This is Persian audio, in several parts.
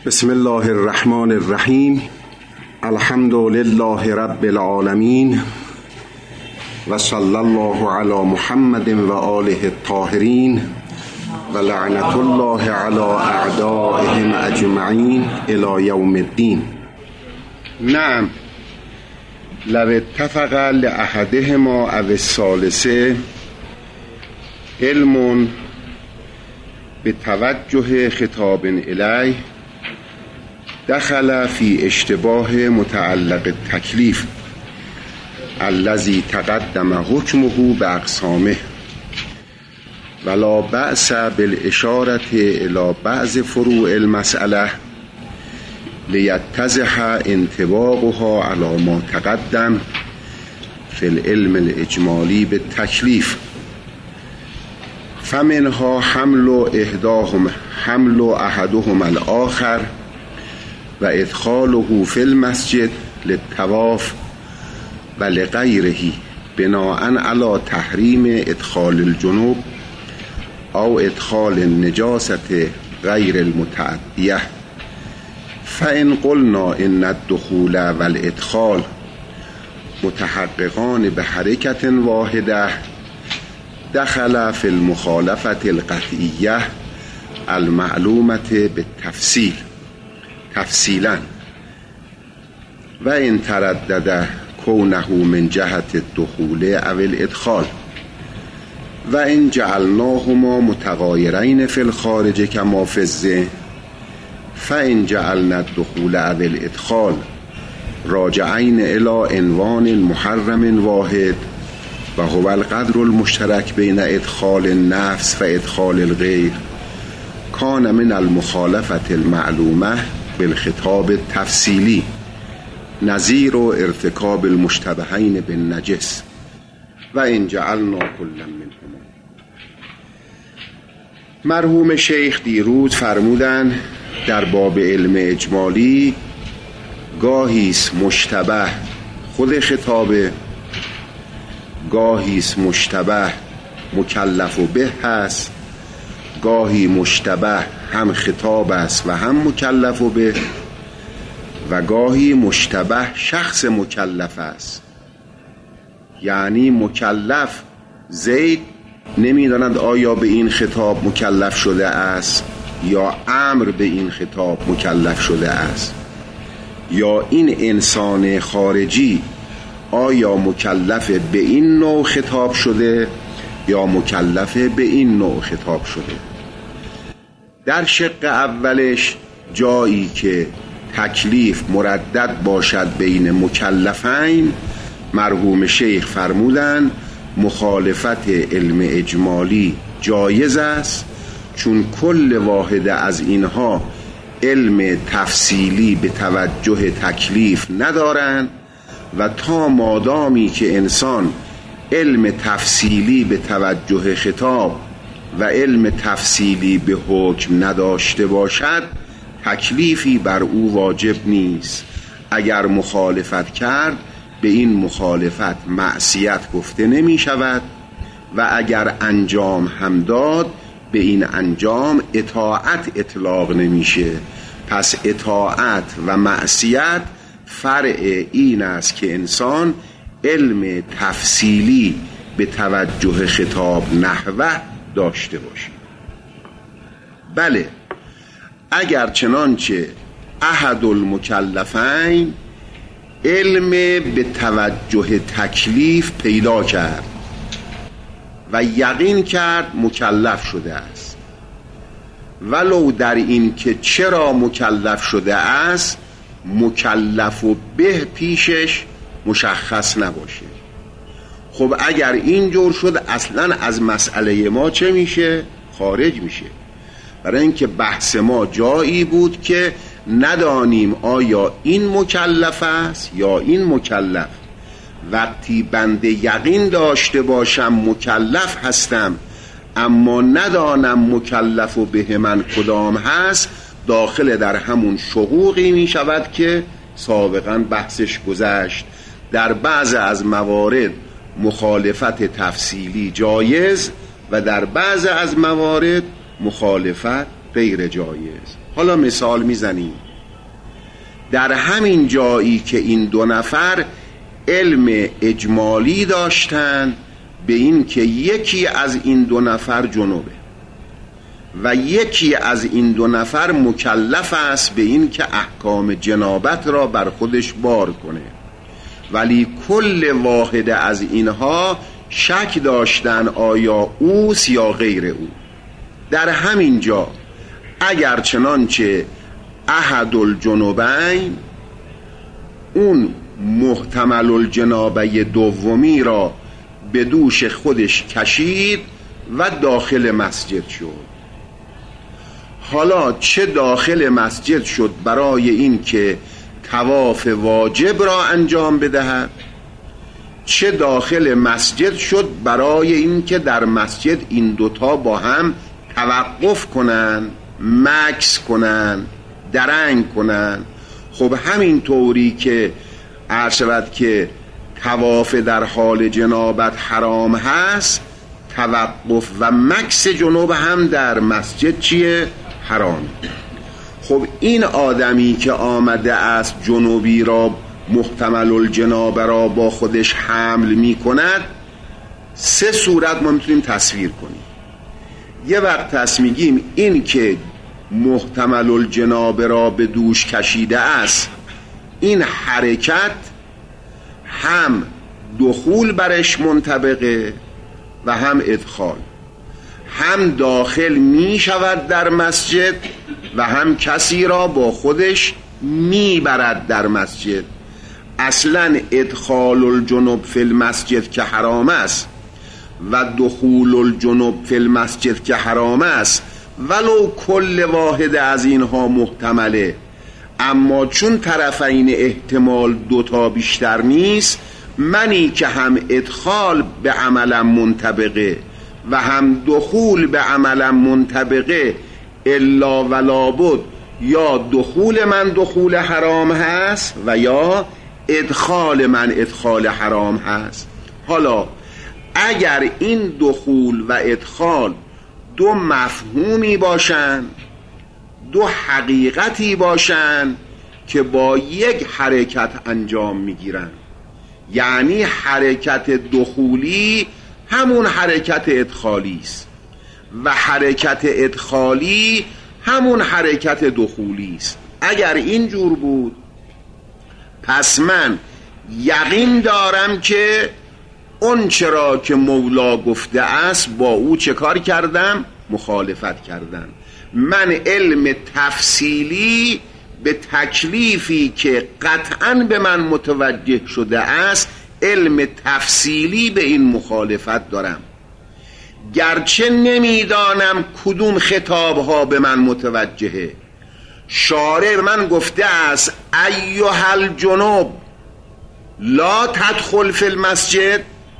بسم الله الرحمن الرحیم. الحمد لله رب العالمین و صلی الله علی محمد و آله الطاهرین و لعنت الله علی اعدائهم اجمعین الی یوم الدین. نعم، لو اتفق لأحدهما او الثالث علم بتوجه خطاب الیه دخل فی اشتباه متعلق التکلیف الذی تقدم حکمه باقسامه ولا بأس بالاشاره الی بعض فروع المسأله لیتضح انطباقها علی ما تقدم فی العلم الاجمالی بالتکلیف. فمنها حمل احدهم الآخر و ادخاله فی المسجد للطواف و لغیره بناء علی تحریم ادخال الجنوب او ادخال النجاسة غیر المتعدیه. فإن قلنا ان الدخول و الادخال متحققان بحرکت واحده دخل فی المخالفة القطعیه المعلومة بالتفصیل تفصیلا و ان تردد کونه من جهت الدخول او الادخال و ان جعلناهما متغایرین فی الخارج کما فی الذهن فان جعلنا الدخول او الادخال راجعین الی عنوان محرم واحد و هو القدر المشترک بین ادخال النفس و ادخال الغیر کان من المخالفة المعلومه بالخطاب التفصیلی نظیر و ارتکاب المشتبهین بالنجس و ان جعلنا کل منهما. مرحوم شیخ دیروز فرمودن در باب علم اجمالی گاهیست مشتبه خود خطابه، گاهیست مشتبه مکلف و به هست، گاهی مشتبه هم خطاب است و هم مکلف و به، و گاهی مشتبه شخص مکلف است. یعنی مکلف زید نمیداند آیا به این خطاب مکلف شده است یا امر به این خطاب مکلف شده است، یا این انسان خارجی آیا مکلف به این نوع خطاب شده یا مکلف به این نوع خطاب شده. در شق اولش جایی که تکلیف مردد باشد بین مکلفین، مرحوم شیخ فرمودن مخالفت علم اجمالی جایز است، چون کل واحد از اینها علم تفصیلی به توجه تکلیف ندارند و تا مادامی که انسان علم تفصیلی به توجه خطاب و علم تفصیلی به حکم نداشته باشد تکلیفی بر او واجب نیست. اگر مخالفت کرد به این مخالفت معصیت گفته نمی شود و اگر انجام هم داد به این انجام اطاعت اطلاق نمیشه. پس اطاعت و معصیت فرع این است که انسان علم تفصیلی به توجه خطاب نحوه داشته باشه. بله، اگر چنانچه احد المکلفین علم به توجه تکلیف پیدا کرد و یقین کرد مکلف شده است، ولو در این که چرا مکلف شده است مکلف و به پیشش مشخص نباشه، خب اگر اینجور شد اصلا از مسئله ما چه میشه؟ خارج میشه. برای اینکه بحث ما جایی بود که ندانیم آیا این مکلف است یا این مکلف. وقتی بنده یقین داشته باشم مکلف هستم اما ندانم مکلف و به من کدام هست، داخل در همون شقوقی می شود که سابقا بحثش گذشت. در بعض از موارد مخالفت تفصیلی جایز و در بعض از موارد مخالفت غیر جایز. حالا مثال میزنیم. در همین جایی که این دو نفر علم اجمالی داشتند به این که یکی از این دو نفر جنوبه و یکی از این دو نفر مکلف است به این که احکام جنابت را بر خودش بار کنه، ولی کل واحد از اینها شک داشتن آیا اوست یا غیر او. در همین جا اگر چنانچه احد الجنوبین اون محتمل الجنابه دومی را به دوش خودش کشید و داخل مسجد شد، حالا چه داخل مسجد شد برای این که طواف واجب را انجام بدهد، چه داخل مسجد شد برای این که در مسجد این دوتا با هم توقف کنن، مکث کنن، درنگ کنن. خب همین طوری که عرض شود که طواف در حال جنابت حرام هست، توقف و مکث جنوب هم در مسجد چیه؟ حرام. خب این آدمی که آمده است جنوبی را محتمل الجنابه را با خودش حمل می کند، سه صورت ما میتونیم تصویر کنیم. یه وقت میگیم این که محتمل الجنابه را به دوش کشیده است، این حرکت هم دخول برش منطبقه و هم ادخال، هم داخل می شود در مسجد و هم کسی را با خودش می برد در مسجد. اصلا ادخال الجنوب فی المسجد که حرام است و دخول الجنوب فی المسجد که حرام است، ولو کل واحد از اینها محتمله، اما چون طرفین احتمال دوتا بیشتر نیست، منی که هم ادخال به عملم منطبقه و هم دخول به عملم منطبقه، الا ولا بد یا دخول من دخول حرام هست و یا ادخال من ادخال حرام هست. حالا اگر این دخول و ادخال دو مفهومی باشن، دو حقیقتی باشن که با یک حرکت انجام میگیرن، یعنی حرکت دخولی همون حرکت ادخالی است و حرکت ادخالی همون حرکت دخولی است. اگر اینجور بود پس من یقین دارم که اون چرا که مولا گفته است با او چه کار کردم؟ مخالفت کردم. من علم تفصیلی به تکلیفی که قطعاً به من متوجه شده است، علم تفصیلی به این مخالفت دارم، گرچه نمیدانم کدوم خطابها به من متوجهه. شارع من گفته است ایها الجنوب لا تدخل فی المسجد،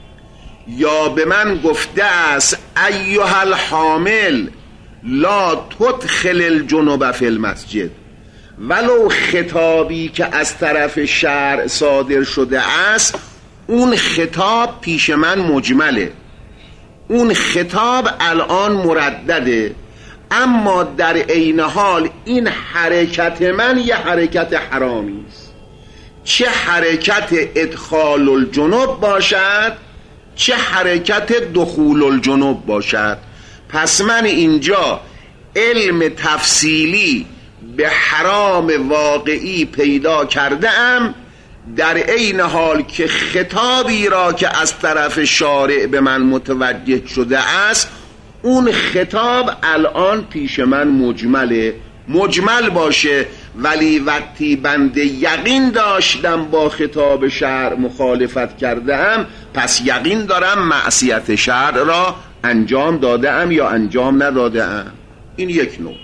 یا به من گفته است ایها الحامل لا تدخل الجنوب فی المسجد. ولو خطابی که از طرف شرع صادر شده است، اون خطاب پیش من مجمله، اون خطاب الان مردده، اما در عین حال این حرکت من یه حرکت حرامی است، چه حرکت ادخال الجنوب باشد چه حرکت دخول الجنوب باشد. پس من اینجا علم تفصیلی به حرام واقعی پیدا کرده ام، در عین حال که خطابی را که از طرف شارع به من متوجه شده است، اون خطاب الان پیش من مجمله. مجمل باشه ولی وقتی بنده یقین داشتم با خطاب شرع مخالفت کردم، پس یقین دارم معصیت شرع را انجام داده ام یا انجام نداده ام. این یک نوع.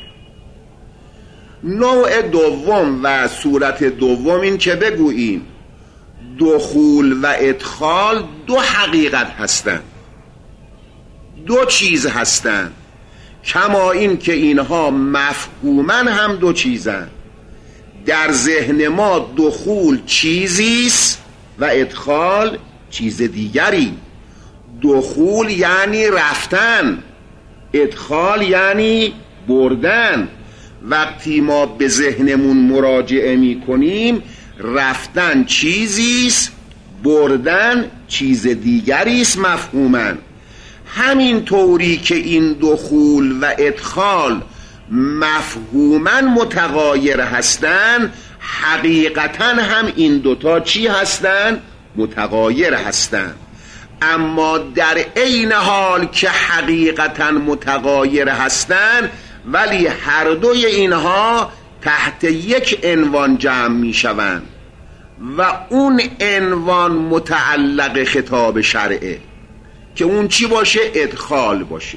نوع دوم و صورت دوم این که بگوییم دخول و ادخال دو حقیقت هستند، دو چیز هستند، کما این که اینها مفهوما هم دو چیزن. در ذهن ما دخول چیزیست و ادخال چیز دیگری. دخول یعنی رفتن، ادخال یعنی بردن. وقتی ما به ذهنمون مراجعه می کنیم رفتن چیزیست، بردن چیز دیگریست مفهوماً. همین طوری که این دخول و ادخال مفهوماً متغایر هستند، حقیقتاً هم این دوتا چی هستند؟ متغایر هستند. اما در عین حال که حقیقتاً متغایر هستند، ولی هر دوی اینها تحت یک عنوان جمع می شوند و اون عنوان متعلق خطاب شرعه که اون چی باشه؟ ادخال باشه.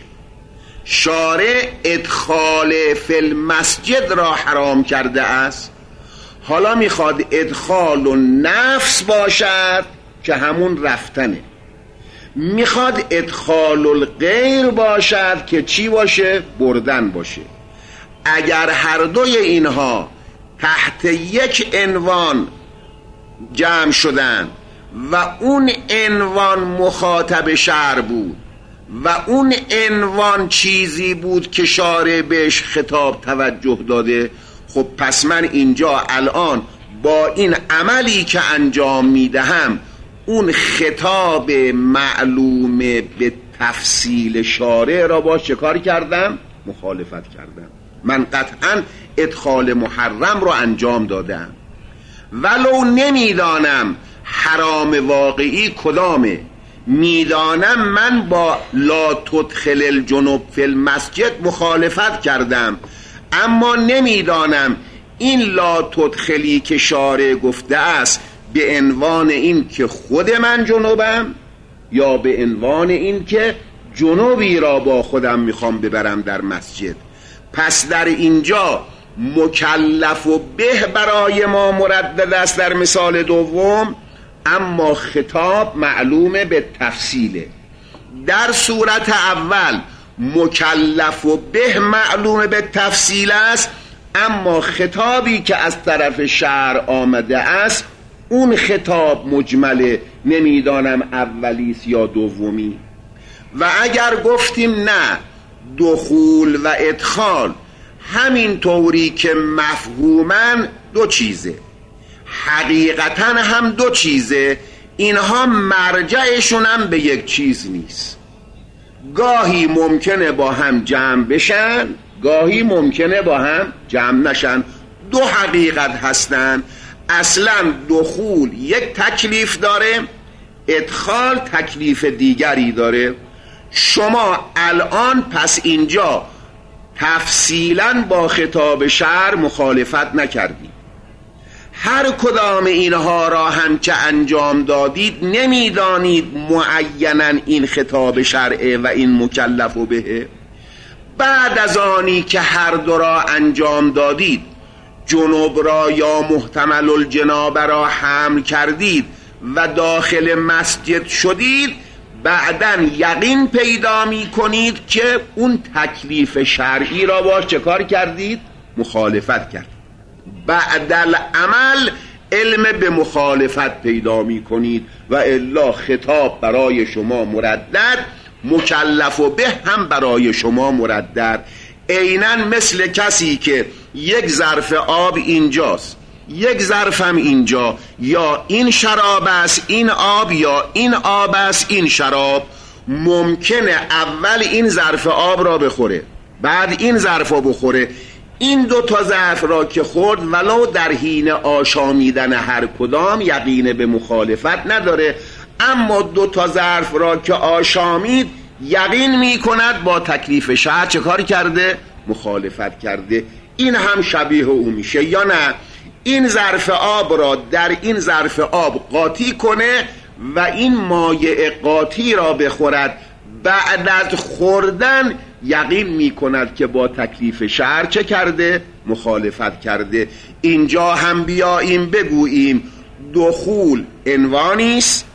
شارع ادخال فی المسجد را حرام کرده است، حالا میخواد ادخال و نفس باشد که همون رفتنه، میخواد ادخال الغیر باشد که چی باشه؟ بردن باشه. اگر هر دوی اینها تحت یک عنوان جمع شدن و اون عنوان مخاطب شرع بود و اون عنوان چیزی بود که شارع بهش خطاب توجه داده، خب پس من اینجا الان با این عملی که انجام میدهم اون خطاب معلوم به تفصیل شارع را با چکار کردم؟ مخالفت کردم. من قطعا ادخال محرم را انجام دادم ولو نمیدانم حرام واقعی کدامه، میدانم من با لا تدخل الجنوب فی المسجد مخالفت کردم، اما نمیدانم این لا تدخلی که شارع گفته است به عنوان این که خود من جنوبم یا به عنوان این که جنوبی را با خودم میخوام ببرم در مسجد. پس در اینجا مکلف و به برای ما مردد است در مثال دوم، اما خطاب معلومه به تفصیله. در صورت اول مکلف و به معلومه به تفصیل است، اما خطابی که از طرف شرع آمده است اون خطاب مجمله، نمیدانم اولیست یا دومی. و اگر گفتیم نه دخول و ادخال همین طوری که مفهوماً دو چیزه، حقیقتاً هم دو چیزه، اینها مرجعشون هم به یک چیز نیست. گاهی ممکنه با هم جمع بشن، گاهی ممکنه با هم جمع نشن. دو حقیقت هستن. اصلا دخول یک تکلیف داره، ادخال تکلیف دیگری داره. شما الان پس اینجا تفصیلا با خطاب شرع مخالفت نکردید، هر کدام اینها را هم که انجام دادید نمیدانید معینا این خطاب شرعه و این مکلف به. بعد از آنی که هر دو را انجام دادید، جنوب را یا محتمل الجناب را حمل کردید و داخل مسجد شدید، بعداً یقین پیدا می کنید که اون تکلیف شرعی را باش چه کار کردید؟ مخالفت کرد. بعد العمل علم به مخالفت پیدا می کنید و الا خطاب برای شما مردد، مکلف و به هم برای شما مردد. عیناً مثل کسی که یک ظرف آب اینجاست، یک ظرف هم اینجا، یا این شراب است این آب، یا این آب است این شراب. ممکنه اول این ظرف آب را بخوره، بعد این ظرف را بخوره. این دو تا ظرف را که خورد ولو در حین آشامیدن هر کدام یقین به مخالفت نداره، اما دو تا ظرف را که آشامید یقین می کند با تکلیف شرع چه کار کرده؟ مخالفت کرده. این هم شبیه او میشه یا نه؟ این ظرف آب را در این ظرف آب قاطی کنه و این مایع قاطی را بخورد، بعد از خوردن یقین می کند که با تکلیف شرع چه کرده؟ مخالفت کرده. اینجا هم بیاییم بگوییم دخول عنوانیست،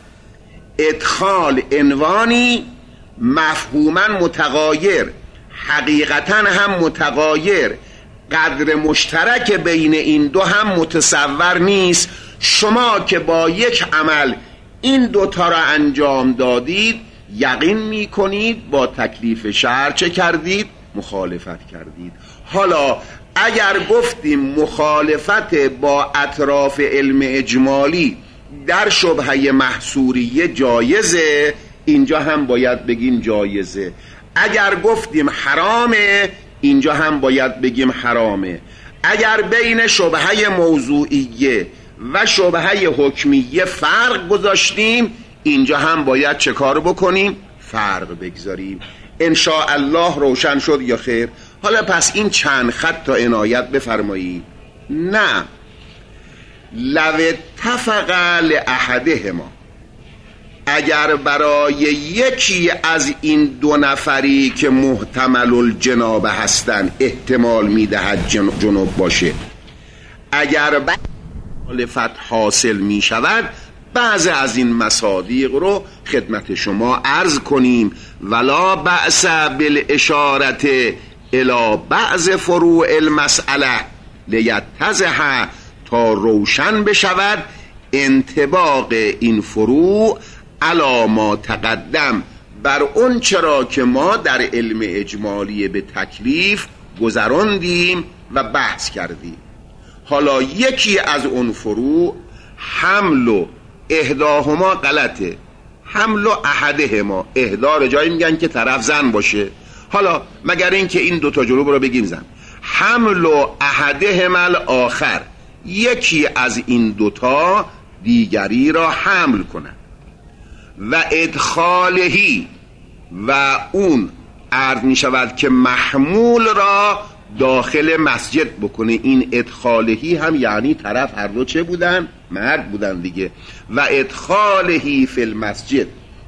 ادخال عنوانی، مفهوما متغایر، حقیقتا هم متغایر، قدر مشترک بین این دو هم متصور نیست. شما که با یک عمل این دوتا را انجام دادید یقین می کنید با تکلیف شرع چه کردید؟ مخالفت کردید. حالا اگر گفتیم مخالفت با اطراف علم اجمالی در شبهه محصوریه جایزه، اینجا هم باید بگیم جایزه. اگر گفتیم حرامه، اینجا هم باید بگیم حرامه. اگر بین شبهه موضوعیه و شبهه حکمیه فرق گذاشتیم، اینجا هم باید چه کار بکنیم؟ فرق بگذاریم. انشاءالله روشن شد یا خیر؟ حالا پس این چند خط تا عنایت بفرمایید. نه، لو اتفق لاحدهما، اگر برای یکی از این دو نفری که محتمل الجناب هستن احتمال میدهد جنوب باشه، اگر مخالفت حاصل می شود، بعض از این مصادیق رو خدمت شما عرض کنیم. ولا بأس بالاشارت الی بعض فروع المسئله لیتضح، تا روشن بشود انطباق این فروع علی ما تقدم، بر اون چرا که ما در علم اجمالی به تکلیف گذراندیم و بحث کردیم. حالا یکی از اون فروع حمل و احداهما غلطه، حمل و احدهما، احدا رو جایی میگن که طرف زن باشه. حالا مگر این که این دوتا جلو رو بگیم زن، حمل و احدهما الاخر، یکی از این دوتا دیگری را حمل کنن و ادخالهی، و اون عرض می شود که محمول را داخل مسجد بکنه. این ادخالهی هم یعنی طرف هر دو چه بودن؟ مرد بودن دیگه. و ادخالهی فی المسجد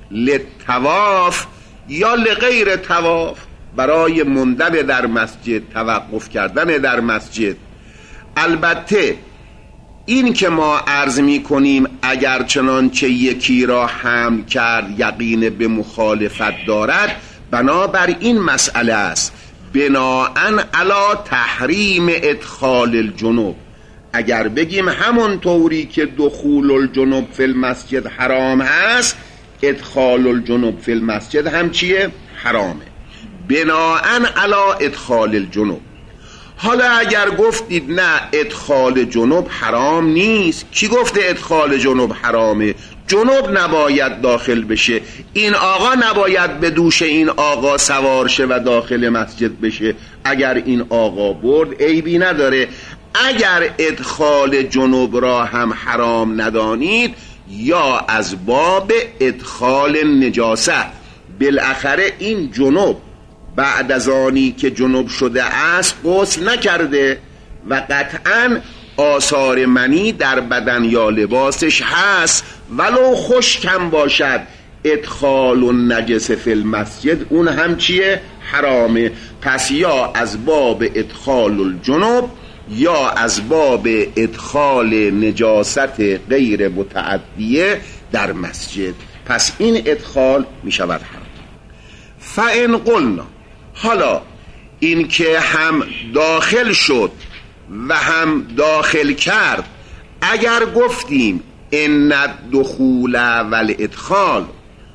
للطواف یا لغیر طواف، برای موندن در مسجد، توقف کردن در مسجد. البته این که ما عرض می کنیم اگر چنانچه یکی را حمل کرد یقین به مخالفت دارد، بنابر این مسئله است بناءً علی تحریم ادخال الجنوب. اگر بگیم همون طوری که دخول الجنوب فی المسجد حرام هست، ادخال الجنوب فی المسجد هم چیه؟ حرامه، بناءً علی ادخال الجنوب. حالا اگر گفتید نه ادخال جنوب حرام نیست، کی گفته ادخال جنوب حرامه؟ جنوب نباید داخل بشه، این آقا نباید به دوش این آقا سوار شه و داخل مسجد بشه. اگر این آقا برد عیبی نداره. اگر ادخال جنوب را هم حرام ندانید، یا از باب ادخال نجاسه، بالاخره این جنوب بعد از آنی که جنوب شده است غسل نکرده و قطعاً آثار منی در بدن یا لباسش هست، ولو خشکم باشد. ادخال النجس فی المسجد اون هم چیه؟ حرامه. پس یا از باب ادخال الجنوب یا از باب ادخال نجاست غیر متعدیه در مسجد، پس این ادخال می شود حرام. فإن قلنا، حالا این که هم داخل شد و هم داخل کرد، اگر گفتیم ان الدخول و الادخال،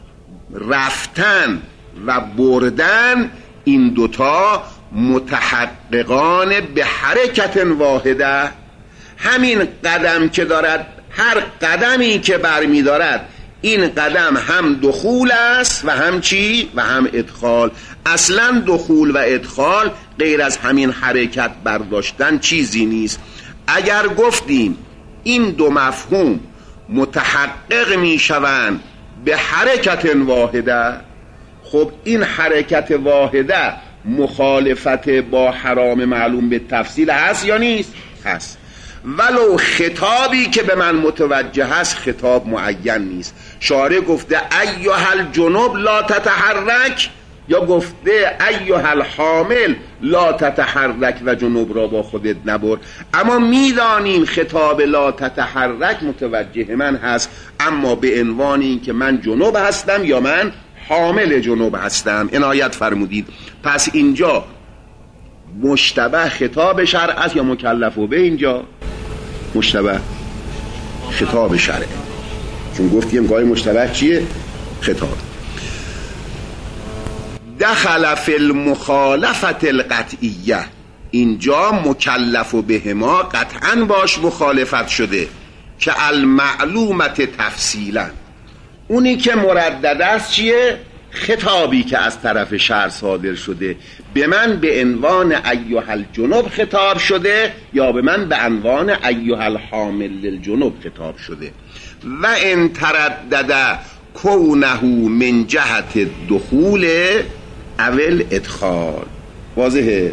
رفتن و بردن، این دوتا متحققان به حرکت واحده، همین قدم که دارد، هر قدمی که برمی دارد، این قدم هم دخول است و هم چی؟ و هم ادخال. اصلا دخول و ادخال غیر از همین حرکت برداشتن چیزی نیست. اگر گفتیم این دو مفهوم متحقق می شوند به حرکت واحده، خب این حرکت واحده مخالفت با حرام معلوم به تفصیل هست یا نیست؟ هست. ولو خطابی که به من متوجه هست خطاب معین نیست. شارع گفته ایها الجنوب لا تتحرک، یا گفته ایها الحامل لا تتحرک و جنوب را با خودت نبر. اما میدانیم خطاب لا تتحرک متوجه من هست، اما به عنوان این که من جنوب هستم یا من حامل جنوب هستم. عنایت فرمودید. پس اینجا مشتبه خطاب شرع است یا مکلف به؟ اینجا مشتبه خطاب شرع، چون گفتیم گاهی مشتبه چیه؟ خطاب. دخل فی المخالفت القطعیه، اینجا مکلف و بهما قطعا باش مخالفت شده که المعلومت تفصیلا. اونی که مردد است چیه؟ خطابی که از طرف شرع صادر شده. به من به عنوان ایها الجنوب خطاب شده یا به من به عنوان ایها الحامل للجنوب خطاب شده. و ان تردد کونه من جهت دخول اول ادخال. واضحه؟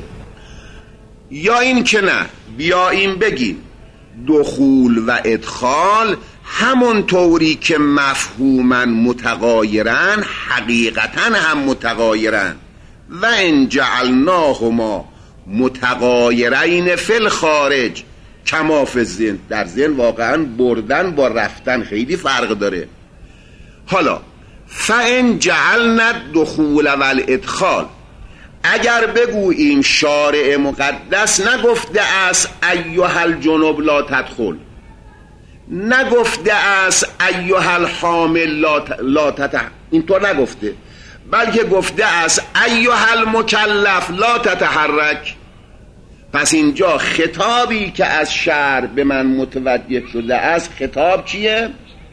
یا این که نه بیاییم بگیم دخول و ادخال همون طوری که مفهوما متغایرن حقیقتا هم متغایرن. و ان جعلناهما متغایرین فی الخارج کما فی الذهن. در ذهن واقعا بردن با رفتن خیلی فرق داره. حالا فان جعلنا دخول و الادخال، اگر بگوییم شارع مقدس نگفته است ایها الجنوب لا تدخل، نگفته است ایها الحامل لا تتحرک، اینطور نگفته، بلکه گفته است ایها المکلف لا تتحرک. پس اینجا خطابی که از شرع به من متوجه شده است خطاب چیه؟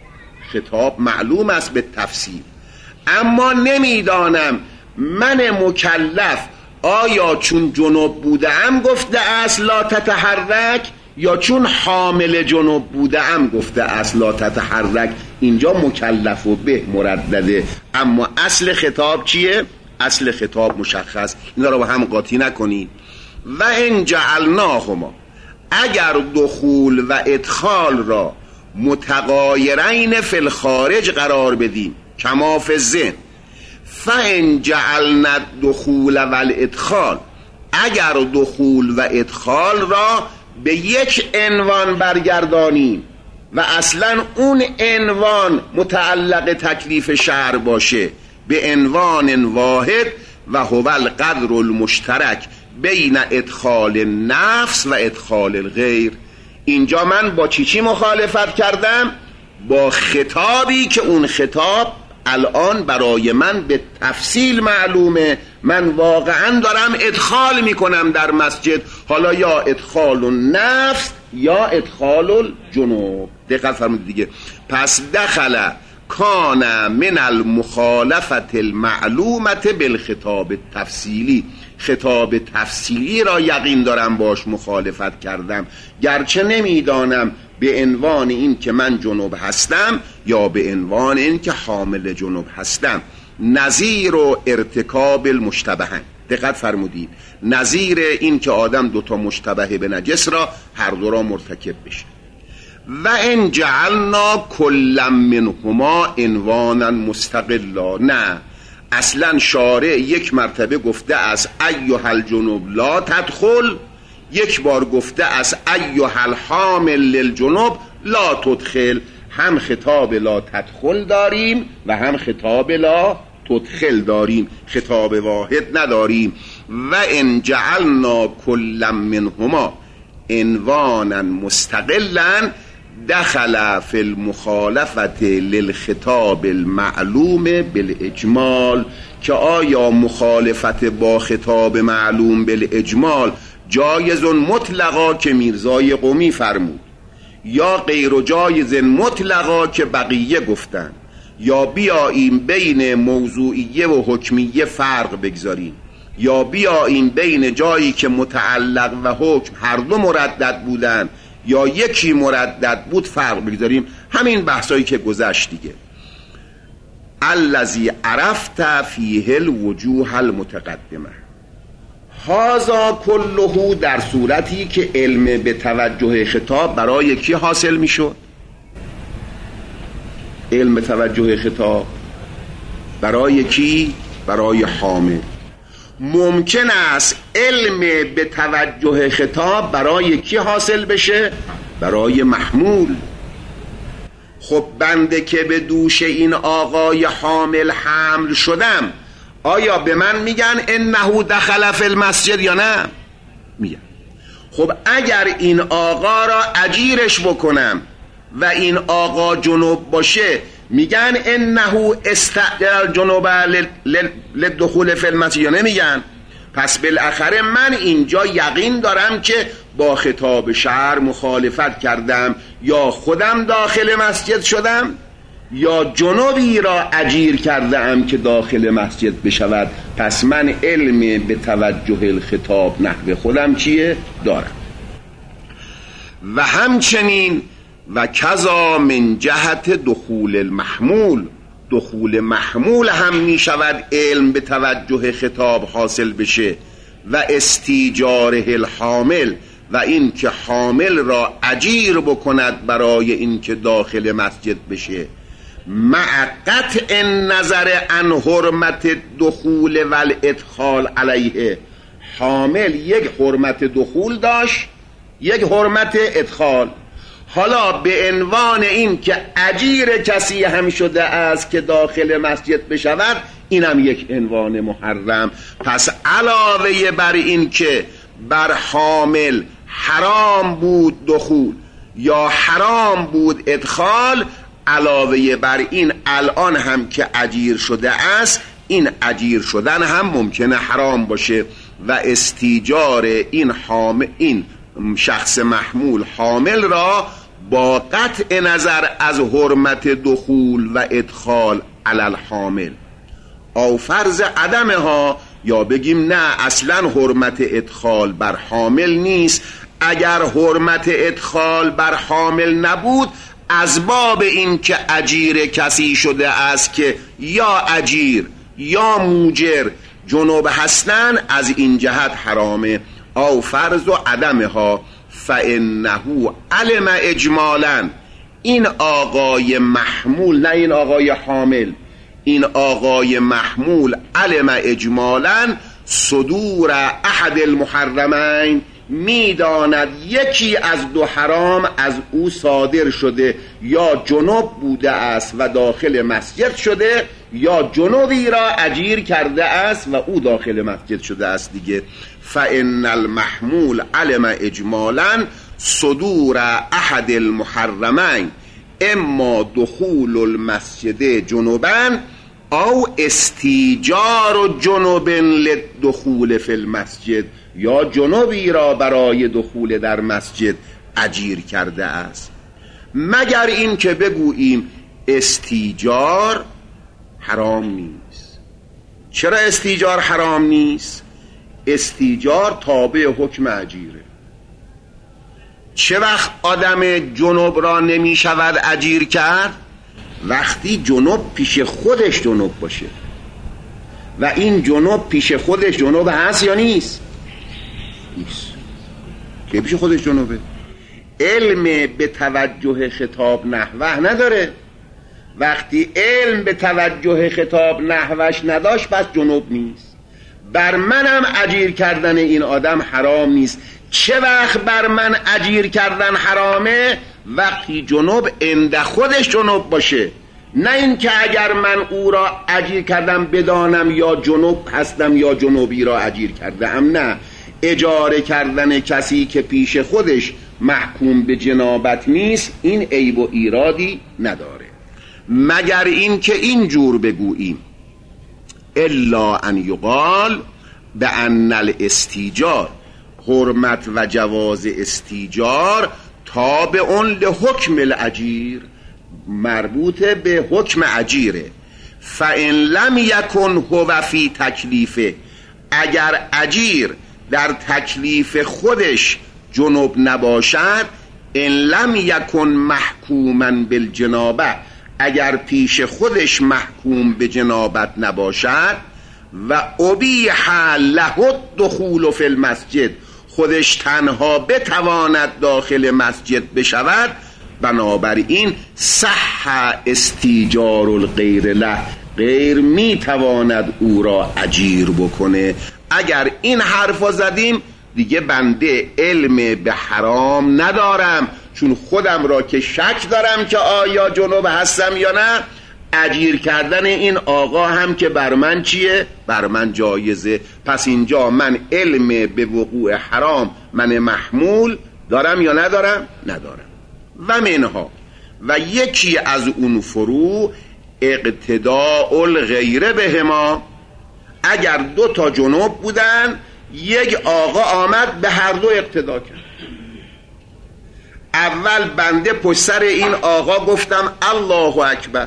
خطاب معلوم است به تفصیل، اما نمیدانم من مکلف آیا چون جنوب بودم گفته است لا تتحرک یا چون حامل جنوب بودم گفته است لا تتحرک. اینجا مکلف و به مردده، اما اصل خطاب چیه؟ اصل خطاب مشخص. اینا رو با هم قاطی نکنید. و ان جعلناهما، اگر دخول و ادخال را متغایرین فی الخارج قرار بدیم کما فی الذهن، فان جعلنا الدخول و الادخال، اگر دخول و ادخال را به یک عنوان برگردانیم و اصلا اون عنوان متعلق تکلیف شرع باشه به عنوان واحد و هو القدر المشترک بین ادخال نفس و ادخال الغیر. اینجا من با چی مخالفت کردم؟ با خطابی که اون خطاب الان برای من به تفصیل معلومه. من واقعا دارم ادخال میکنم در مسجد، حالا یا ادخال النفس یا ادخال الجنوب. دقت فرمودید دیگه. پس دخل کان من المخالفت المعلومت بالخطاب التفصیلی، خطاب تفصیلی را یقین دارم باش مخالفت کردم، گرچه نمیدانم به عنوان این که من جنوب هستم یا به عنوان این که حامل جنوب هستم. نظیر و ارتکاب المشتبهن. دقت فرمودید، نظیر این که آدم دوتا مشتبه به نجس را هر دو را مرتکب بشه. و ان جعلنا کلا منهما عنوانا مستقلا، نه اصلا شارع یک مرتبه گفته است ایها الجنوب لا تدخل، یک بار گفته است ایها الحامل للجنوب لا تدخل. هم خطاب لا تدخل داریم و هم خطاب لا تدخل داریم، خطاب واحد نداریم. و ان جعلنا کلا منهما عنوانا مستقلا دخل فی المخالفت للخطاب المعلوم بالاجمال، که آیا مخالفت با خطاب معلوم بالاجمال جایز مطلقا که میرزای قمی فرمود، یا غیر جایز مطلقا که بقیه گفتن، یا بیاییم بین موضوعیه و حکمیه فرق بگذاریم، یا بیاییم بین جایی که متعلق و حکم هر دو مردد بودن یا یکی مردد بود فرق بگذاریم. همین بحثایی که گذشت دیگه. الذی عرفت فیه الوجوه المتقدمه، هذا کله در صورتی که علم به توجه خطاب برای کی حاصل میشد؟ علم به توجه خطاب برای کی؟ برای حامل. ممکن است علم به توجه خطاب برای کی حاصل بشه؟ برای محمول. خب بنده که به دوش این آقای حامل حمل شدم، آیا به من میگن انه دخل فی المسجد یا نه؟ میگن. خب اگر این آقا را اجیرش بکنم و این آقا جنوب باشه، میگن انه استأجر الجنوب للدخول فی المسجد یا نمیگن؟ پس بالاخره من اینجا یقین دارم که با خطاب شرع مخالفت کردم، یا خودم داخل مسجد شدم یا جنوبی را اجیر کردم که داخل مسجد بشود. پس من علم به توجه الخطاب نحو خودم چیه؟ دارم. و همچنین و کذا من جهت دخول المحمول، دخول محمول هم می شود علم به توجه خطاب حاصل بشه. و استیجاره الحامل، و این که حامل را اجیر بکند برای این که داخل مسجد بشه، مع قطع نظر عن حرمت دخول و الادخال علیه. حامل یک حرمت دخول داشت، یک حرمت ادخال. حالا به عنوان این که اجیر کسی هم شده است که داخل مسجد بشود، اینم یک عنوان محرم. پس علاوه بر این که بر حامل حرام بود دخول یا حرام بود ادخال، علاوه بر این الان هم که اجیر شده است، این اجیر شدن هم ممکنه حرام باشه. و استیجار این شخص محمول حامل را با قطع نظر از حرمت دخول و ادخال علی الحامل، او فرض عدمه ها، یا بگیم نه اصلا حرمت ادخال بر حامل نیست. اگر حرمت ادخال بر حامل نبود، از باب این که اجیر کسی شده است که یا اجیر یا موجر جنوب هستن، از این جهت حرامه. او فرض و عدمه ها فانه علم اجمالا، این آقای محمول، نه این آقای حامل، این آقای محمول علم اجمالا صدور احد المحرمین، میداند یکی از دو حرام از او صادر شده، یا جنوب بوده است و داخل مسجد شده، یا جنوبی را اجیر کرده است و او داخل مسجد شده است دیگه. فان المحمول علم اجمالا صدور احد المحرمین، اما دخول المسجد جنوبا او استیجار جنوب للدخول فی المسجد، یا جنوبی را برای دخول در مسجد اجیر کرده است. مگر این که بگوییم استیجار حرام نیست. چرا استیجار حرام نیست؟ استیجار تابع حکم اجیره. چه وقت آدم جنوب را نمی شود اجیر کرد؟ وقتی جنوب پیش خودش جنوب باشه. و این جنوب پیش خودش جنوب هست یا نیست؟ نیست. که پیش خودش جنوبه. علم به توجه خطاب نحوه نداره. وقتی علم به توجه خطاب نحوش نداشت، پس جنوب نیست. بر منم اجیر کردن این آدم حرام نیست. چه وقت بر من اجیر کردن حرامه؟ وقتی جنوب عند خودش جنوب باشه. نه این که اگر من او را اجیر کردم بدانم یا جنوب هستم یا جنوبی را اجیر کردم. نه، اجاره کردن کسی که پیش خودش محکوم به جنابت نیست، این عیب و ایرادی نداره. مگر این که اینجور بگوییم الا ان یقال بأن الاستیجار، حرمت و جواز استیجار تابع لحکم الاجیر، مربوط به حکم اجیره. فان لم یکن هو فی تکلیفه، اگر اجیر در تکلیف خودش جنوب نباشد، ان لم یکن محکوما بالجنابه، اگر پیش خودش محکوم به جنابت نباشد، و ابیح له الدخول فی المسجد، خودش تنها بتواند داخل مسجد بشود، بنابراین صح استیجار الغیر له، غیر میتواند او را اجیر بکنه. اگر این حرفا زدیم دیگه بنده علم به حرام ندارم، چون خودم را که شک دارم که آیا جنوب هستم یا نه، اجیر کردن این آقا هم که بر من چیه؟ بر من جایزه. پس اینجا من علم به وقوع حرام من محمول دارم یا ندارم؟ ندارم. و منها، و یکی از اون فرو اقتداء الغیر بهما، اگر 2 جنوب بودن، یک آقا آمد به هر 2 اقتدا کرد. اول بنده پشت سر این آقا گفتم الله اکبر.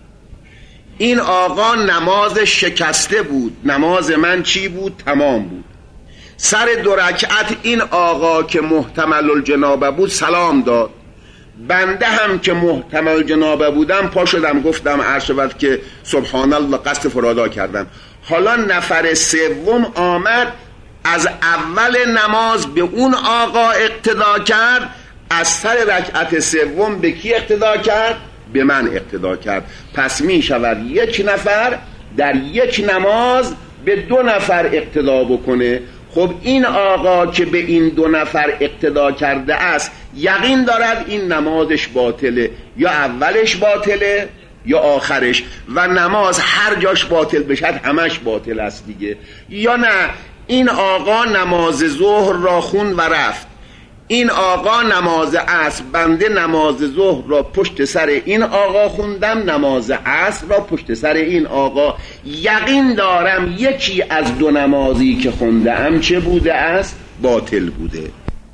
این آقا نماز شکسته بود، نماز من چی بود؟ تمام بود. سر 2 رکعت این آقا که محتمل الجنابه بود سلام داد. بنده هم که محتمل الجنابه بودم پا شدم گفتم عرشبت که سبحان الله، قصد فرادا کردم. حالا نفر 3 آمد، از اول نماز به اون آقا اقتدا کرد، از سر رکعت 3 به کی اقتدا کرد؟ به من اقتدا کرد. پس می شود 1 نفر در 1 نماز به 2 نفر اقتدا بکنه. خب این آقا که به این 2 نفر اقتدا کرده است یقین دارد این نمازش باطله، یا اولش باطله یا آخرش، و نماز هر جاش باطل بشد همش باطل است دیگه. یا نه، این آقا نماز ظهر را خون و رفت، این آقا نماز عصر، بنده نماز ظهر را پشت سر این آقا خوندم، نماز عصر را پشت سر این آقا. یقین دارم یکی از 2 نمازی که خوندم چه بوده است؟ باطل بوده.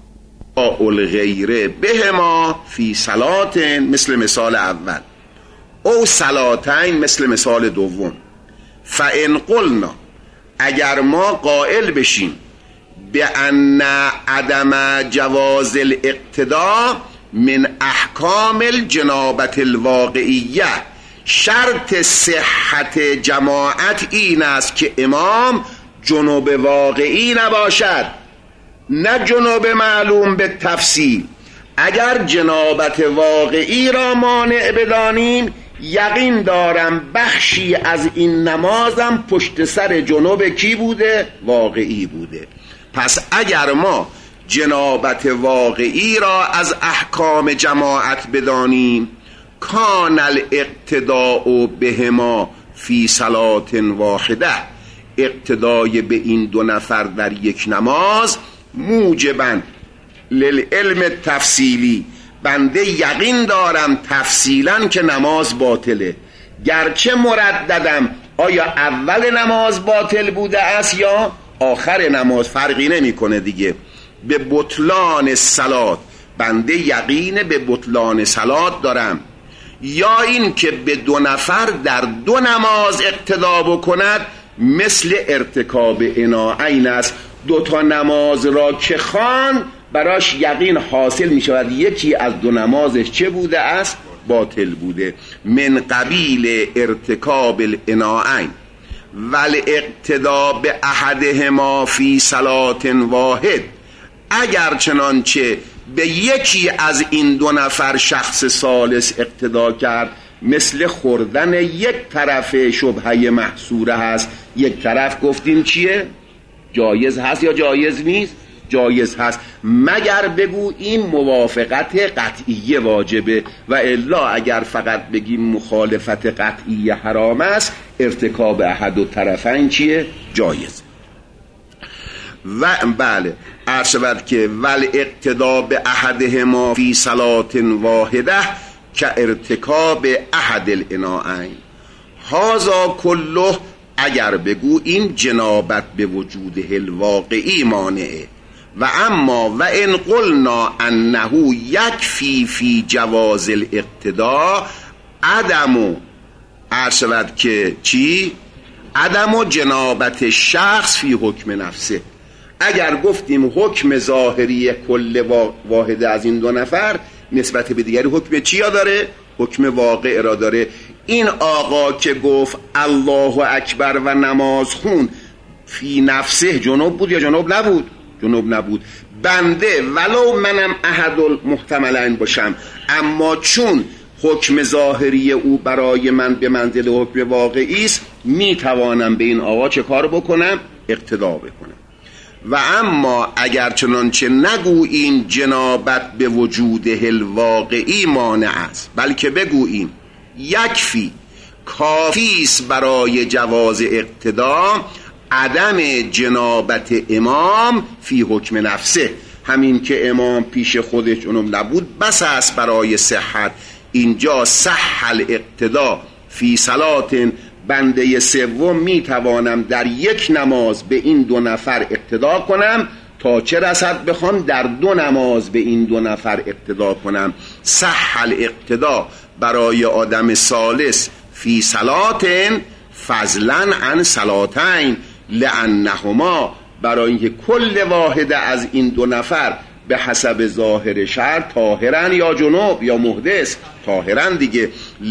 الغیره بهما فی صلات، مثل مثال اول، او صلاتین، مثل مثال دوم. فان قلنا، اگر ما قائل بشیم به ان عدم جواز الاقتدا من احکام الجنابت الواقعیه، شرط صحت جماعت این است که امام جنوب واقعی نباشد، نه جنوب معلوم به تفصیل. اگر جنابت واقعی را مانع بدانیم، یقین دارم بخشی از این نمازم پشت سر جنوب کی بوده؟ واقعی بوده. پس اگر ما جنابت واقعی را از احکام جماعت بدانیم، کان الاقتداء بهما فی صلات واحده، اقتدای به این 2 نفر در 1 نماز موجباً للعلم تفصیلی، بنده یقین دارم تفصیلاً که نماز باطله، گرچه مرددم آیا اول نماز باطل بوده است یا آخر نماز، فرقی نمیکنه دیگه. به بطلان صلات بنده یقین به بطلان صلات دارم، یا این که به 2 نفر در 2 نماز اقتدا بکند مثل ارتکاب اناعین است. 2 نماز را که خوان براش یقین حاصل می شود یکی از 2 نمازش چه بوده است؟ باطل بوده. من قبیل ارتکاب الاناعین والاقتدا به احدهما فی صلات واحد، اگر چنانچه به یکی از این 2 نفر شخص ثالث اقتدا کرد، مثل خوردن یک طرف شبهه محصوره هست، یک طرف گفتیم چیه؟ جایز هست یا جایز نیست؟ جایز هست، مگر بگو این موافقت قطعیه واجبه، و الا اگر فقط بگیم مخالفت قطعیه حرام است، ارتکاب احد و طرفین چیه؟ جایز. و بله عرض شود که ول اقتدا به احدهما فی صلات واحده که ارتکاب احد الاناعین، هازا کله، اگر بگو این جنابت به وجود الواقعی مانعه. و اما و ان قلنا انه یکفی فی جواز الاقتدا عدم، عرض شود که چی؟ عدم جنابت شخص فی حکم نفسه. اگر گفتیم حکم ظاهری کل واحده از این 2 نفر نسبت به دیگری حکم چی داره؟ حکم واقع را داره. این آقا که گفت الله اکبر و نماز خون، فی نفسه جنوب بود یا جنوب نبود؟ جنوب نبود. بنده ولو منم احد المحتملین باشم، اما چون حکم ظاهری او برای من به منزل حکم واقعی است، میتوانم به این آقا چه کار بکنم؟ اقتدا بکنم. و اما اگر چنانچه نگوییم جنابت به وجود الواقعی مانع است، بلکه بگوییم یکفی، کافیست برای جواز اقتدا عدم جنابت امام فی حکم نفسه، همین که امام پیش خودش جنوب نبود بس است برای صحت. اینجا صح الاقتدا فی صلات بنده سوم میتوانم در یک نماز به این دو نفر اقتدا کنم تا چه رسد بخوام در دو نماز به این دو نفر اقتدا کنم. صح الاقتدا برای آدم ثالث فی صلاتن فضلا عن صلاتین، لانهما برای اینکه کل واحد از این دو نفر به حسب ظاهر شرع طاهرن یا جنوب یا محدث، طاهرن دیگه،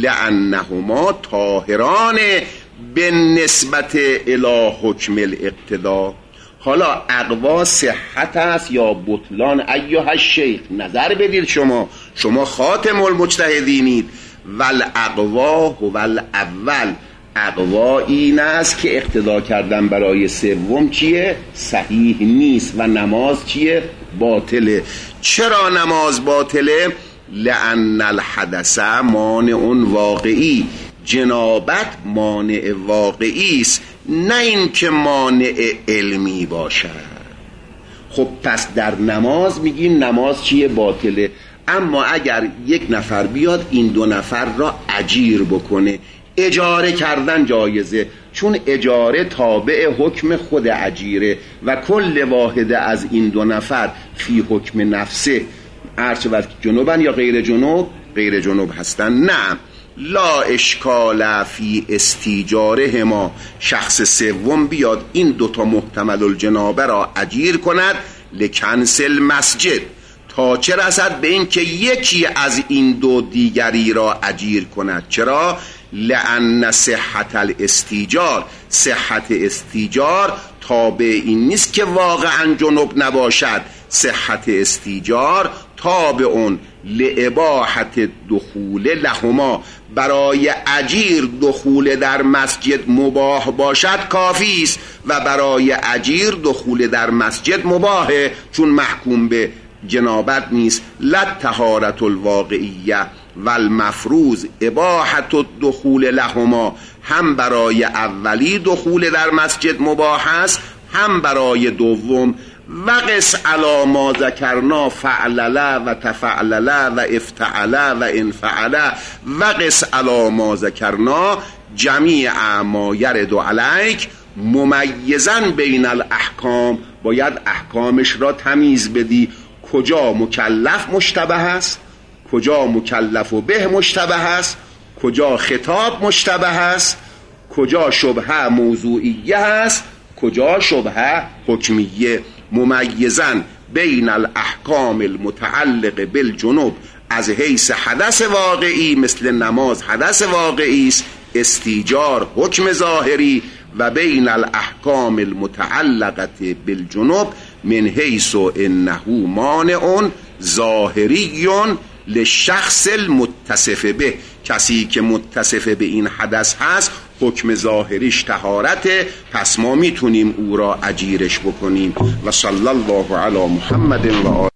لانهما طاهران به نسبت الی حکم الاقتدا. حالا اقوا صحت است یا بطلان؟ ایها الشیخ نظر بدید، شما خاتم المجتهدینید. والاقوا هو الاول، اقوا این است که اقتدا کردن برای سوم چیه؟ صحیح نیست و نماز چیه؟ باطله. چرا نماز باطله؟ لأن الحدث مانع واقعی، جنابت مانع واقعی است، نه این که مانع علمی باشد. خب پس در نماز میگیم نماز چیه؟ باطله. اما اگر یک نفر بیاد این دو نفر را اجیر بکنه، اجاره کردن جایزه، چون اجاره تابع حکم خود اجیره و کل واحد از این دو نفر فی حکم نفسه. عرض وقت جنوبن یا غیر جنوب؟ غیر جنوب هستن. نه، لا اشکال فی استیجاره ما، شخص سوم بیاد این دوتا محتمل الجنابه را اجیر کند لکنسل مسجد، تا چه رسد به این که یکی از این دو دیگری را اجیر کند. چرا؟ لأن صحت الاستیجار، صحت استیجار تابع این نیست که واقعا جنوب نباشد، صحت استیجار تابع اون لاباحت دخول لهما، برای اجیر دخول در مسجد مباح باشد کافی است و برای اجیر دخول در مسجد مباحه چون محکوم به جنابت نیست. لطهارت الواقعیه و المفروض اباحت الدخول لهما، هم برای اولی دخول در مسجد مباح است، هم برای دوم. وقس علی ما ذکرنا فعلله و تفعلله و افتعله و انفعله، وقس علی ما ذکرنا جمیع ما یرد علیک ممیزا بین الاحکام، باید احکامش را تمیز بدی. کجا مکلف مشتبه است، کجا مکلف و به مشتبه است، کجا خطاب مشتبه است، کجا شبهه موضوعیه است، کجا شبهه حکمیه. ممیزن بین الاحکام المتعلق بالجنوب از حیث حدث واقعی، مثل نماز حدث واقعی است، استیجار حکم ظاهری، و بین الاحکام المتعلقه بالجنوب من حیث انه مانع ظاهری للشخص المتصف به، کسی که متصف به این حدث هست حکم ظاهریش طهارته، پس ما میتونیم او را اجیرش بکنیم. و صلی الله علی محمد و آله